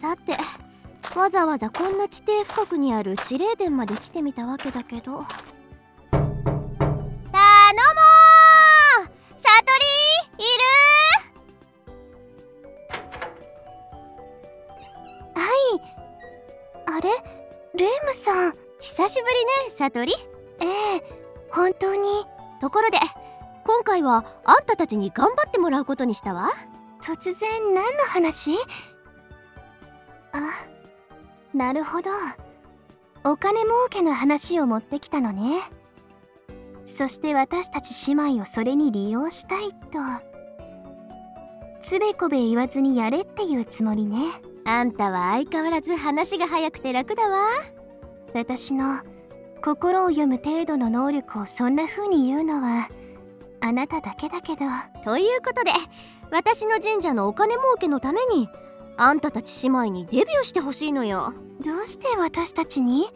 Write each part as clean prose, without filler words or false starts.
さて、わざわざこんな地底深くにある地霊殿まで来てみたわけだけど。頼もう、サトリいる？はい。あれ、レイムさん、久しぶりね、サトリ。ええ、本当に。ところで、今回はあんたたちに頑張ってもらうことにしたわ。突然何の話？あ、なるほど。お金儲けの話を持ってきたのね。そして私たち姉妹をそれに利用したいと。つべこべ言わずにやれっていうつもりね。あんたは相変わらず話が早くて楽だわ。私の心を読む程度の能力をそんな風に言うのはあなただけだけど。ということで、私の神社のお金儲けのためにあんたたち姉妹にデビューしてほしいのよ。どうして私たちに？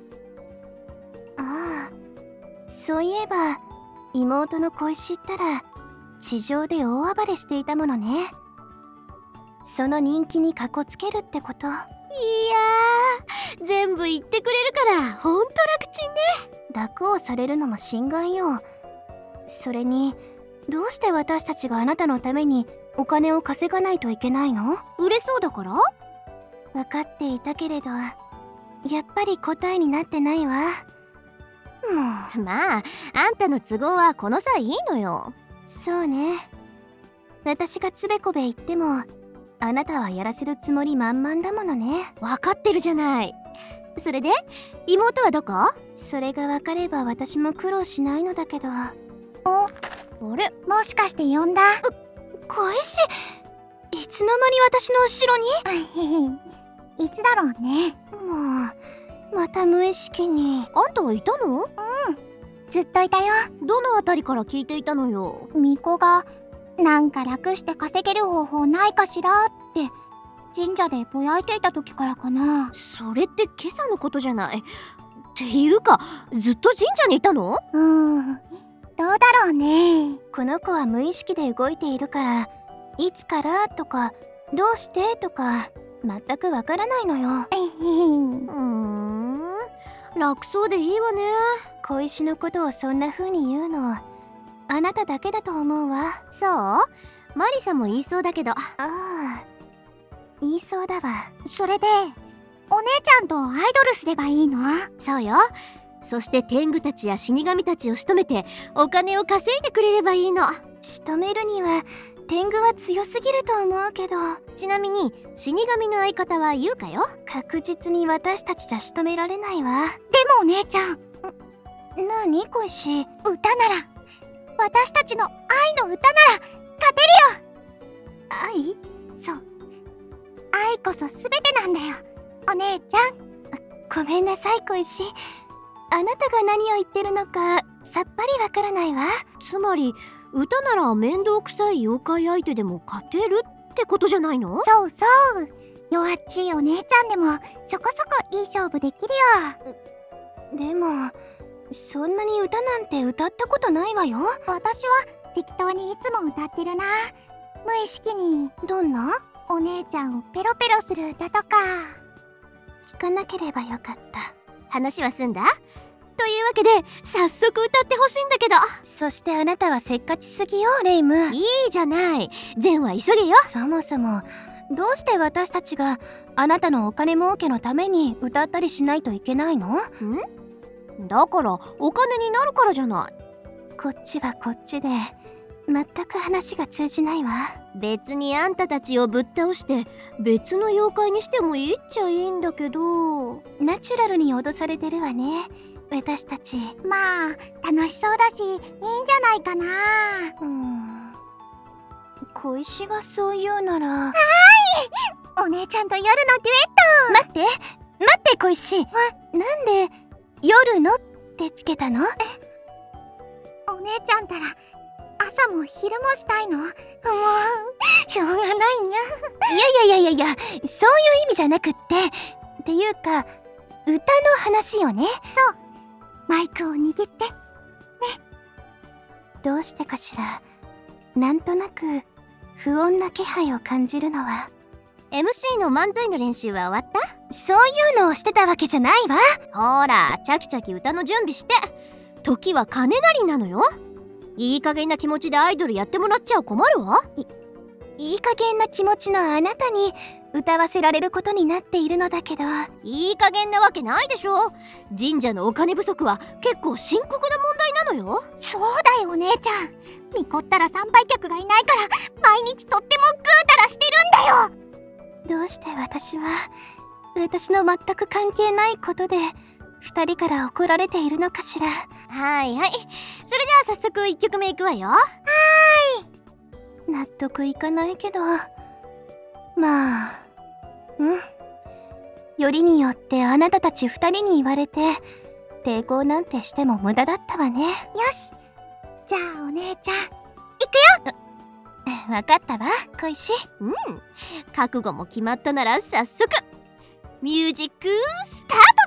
ああ、そういえば妹の小石ったら地上で大暴れしていたものね。その人気にかこつけるってこと？いやー、全部言ってくれるからほんと楽ちんね。楽をされるのも心外よ。それに、どうして私たちがあなたのためにお金を稼がないといけないの？売れそうだから？分かっていたけれど、やっぱり答えになってないわ。もう、まあ、あんたの都合はこの際いいのよ。そうね。私がつべこべ言ってもあなたはやらせるつもり満々だものね。分かってるじゃない。それで妹はどこ？それが分かれば私も苦労しないのだけど。あれ、もしかして呼んだ？小石、いつの間に私の後ろに？いつだろうね。もうまた無意識に。あんたはいたの？うん、ずっといたよ。どのあたりから聞いていたのよ？巫女がなんか楽して稼げる方法ないかしらって神社でぼやいていた時からかな。それって今朝のことじゃない？っていうか、ずっと神社にいたの？どうだろうね。この子は無意識で動いているから、いつからとかどうしてとか全くわからないのよ。楽そうでいいわね。小石のことをそんな風に言うのあなただけだと思うわ。そう？マリサも言いそうだけど。ああ、言いそうだわ。それでお姉ちゃんとアイドルすればいいの？そうよ。そして天狗たちや死神たちを仕留めてお金を稼いでくれればいいの。仕留めるには天狗は強すぎると思うけど。ちなみに死神の相方は優香よ。確実に私たちじゃ仕留められないわ。でもお姉ちゃん。なに小石？歌なら、私たちの愛の歌なら勝てるよ。愛？そう、愛こそ全てなんだよ、お姉ちゃん。ごめんなさい小石。あなたが何を言ってるのかさっぱりわからないわ。つまり歌なら面倒くさい妖怪相手でも勝てるってことじゃないの？そうそう、弱っちいお姉ちゃんでもそこそこいい勝負できるよ。でもそんなに歌なんて歌ったことないわよ。私は適当にいつも歌ってるな。無意識に。どんな？お姉ちゃんをペロペロする歌とか。聞かなければよかった。話は済んだ？というわけで早速歌ってほしいんだけど。そしてあなたはせっかちすぎよレイム。いいじゃない、善は急げよ。そもそもどうして私たちがあなたのお金儲けのために歌ったりしないといけないの？だからお金になるからじゃない。こっちはこっちで全く話が通じないわ。別にあんたたちをぶっ倒して別の妖怪にしてもいいっちゃいいんだけど。ナチュラルに脅されてるわね私たち。まあ楽しそうだしいいんじゃないかな。小石がそう言うなら。はーい、お姉ちゃんと夜のデュエット。待って小石。なんで夜のってつけたの？お姉ちゃんたら朝も昼もしたいの？もうしょうがないにゃ。いやそういう意味じゃなくっていうか歌の話よね。そう、マイクを握ってね。どうしてかしら、なんとなく不穏な気配を感じるのは MC の漫才の練習は終わった？そういうのをしてたわけじゃないわ。ほら、チャキチャキ歌の準備して。時は金なりなのよ。いい加減な気持ちでアイドルやってもらっちゃ困るわ。いい加減な気持ちのあなたに歌わせられることになっているのだけど。いい加減なわけないでしょ。神社のお金不足は結構深刻な問題なのよ。そうだよお姉ちゃん。見こったら参拝客がいないから毎日とってもぐうたらしてるんだよ。どうして私の全く関係ないことで2人から怒られているのかしら。はいはい、それじゃあ早速1曲目いくわよ。はーい。納得いかないけど、まあよりによってあなたたち2人に言われて抵抗なんてしても無駄だったわね。よし、じゃあお姉ちゃん行くよ。わかったわ小石。覚悟も決まったなら早速ミュージックスタート。